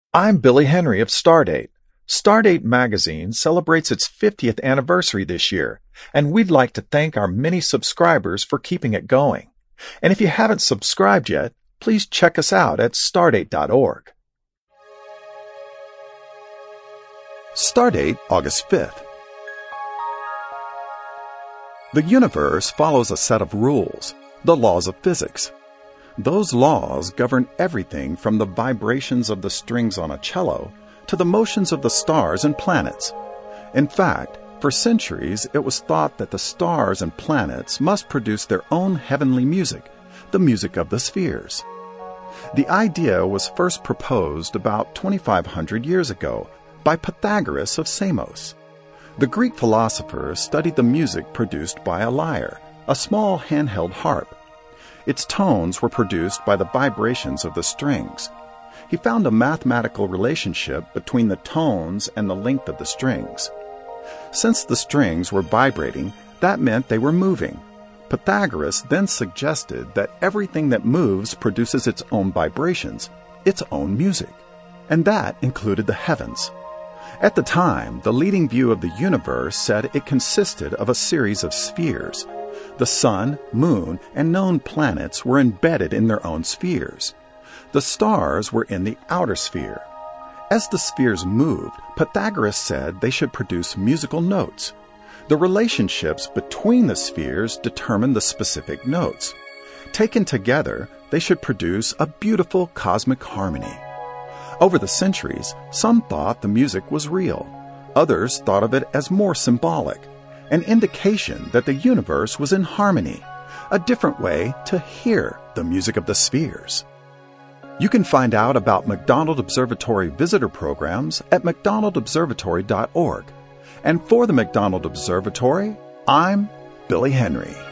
I'm Billy Henry of Stardate. Stardate magazine celebrates its 50th anniversary this year, and we'd like to thank our many subscribers for keeping it going. And if you haven't subscribed yet, please check us out at stardate.org. Stardate, August 5th. The universe follows a set of rules, the laws of physics. Those laws govern everything from the vibrations of the strings on a cello to the motions of the stars and planets. In fact, for centuries it was thought that the stars and planets must produce their own heavenly music, the music of the spheres. The idea was first proposed about 2,500 years ago by Pythagoras of Samos. The Greek philosopher studied the music produced by a lyre, a small handheld harp. Its tones were produced by the vibrations of the strings. He found a mathematical relationship between the tones and the length of the strings. Since the strings were vibrating, that meant they were moving. Pythagoras then suggested that everything that moves produces its own vibrations, its own music, and that included the heavens. At the time, the leading view of the universe said it consisted of a series of spheres. The sun, moon, and known planets were embedded in their own spheres. The stars were in the outer sphere. As the spheres moved, Pythagoras said they should produce musical notes. The relationships between the spheres determined the specific notes. Taken together, they should produce a beautiful cosmic harmony. Over the centuries, some thought the music was real. Others thought of it as more symbolic, an indication that the universe was in harmony, a different way to hear the music of the spheres. You can find out about McDonald Observatory visitor programs at mcdonaldobservatory.org. And for the McDonald Observatory, I'm Billy Henry.